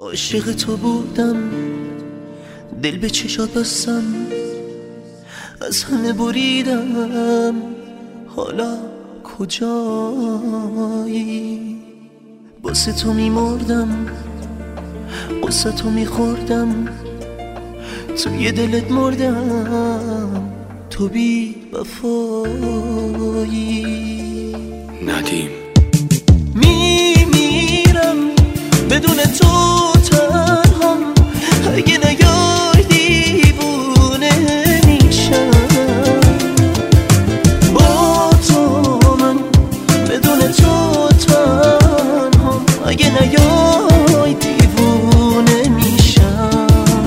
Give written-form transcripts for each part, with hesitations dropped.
عاشق تو بودم، دل به چشات بستم، از همه بریدم، حالا کجایی؟ واسه تو میمردم، قصه تو میخوردم، توی دلت مردم، تو بی وفایی. ندیم میمیرم بدون تو تنهام، اگه نیای دیوونه میشم. با تو من بدون تو تنهام، اگه نیای دیوونه میشم.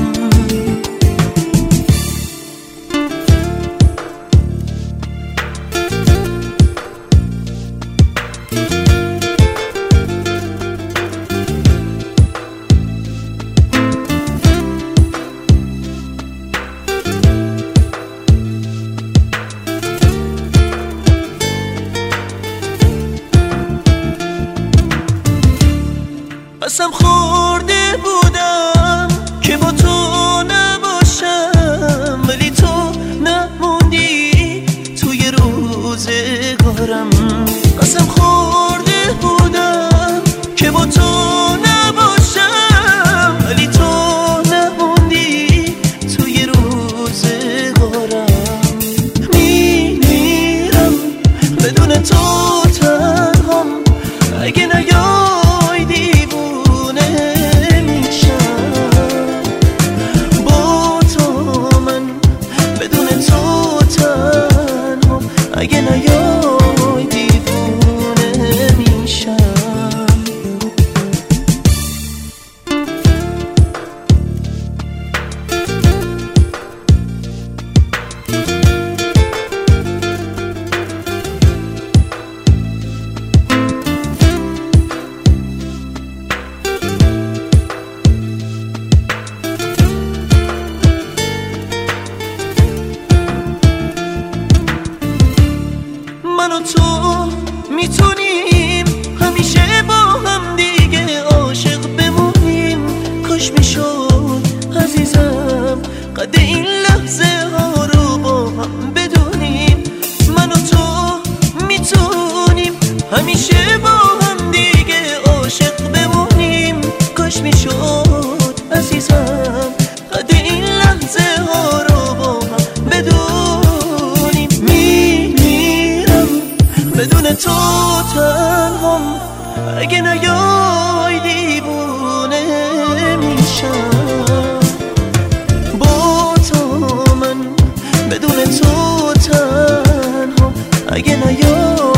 قسم خورده بودم که با تو نباشم، ولی تو نموندی توی روزگارم. قسم خورده بودم که با تو نباشم، ولی تو نموندی توی روزگارم. میمیرم بدون تو تنهام، اگه نیای دیوونه میشم. با تو من بدون تو تنهام، اگه نیای دیوونه میشم. من و تو میتونیم همیشه با هم دیگه عاشق بمونیم. کاش میشد عزیزم قد این لحظه ها رو با هم بدونیم. من و تو میتونیم همیشه با هم دیگه عاشق بمونیم. کاش میشد عزیزم قد این لحظه ها رو با هم بدونیم. بدون تو تنهام، اگه نیای دیوونه میشم. با تو من بدون تو تنهام، اگه نیای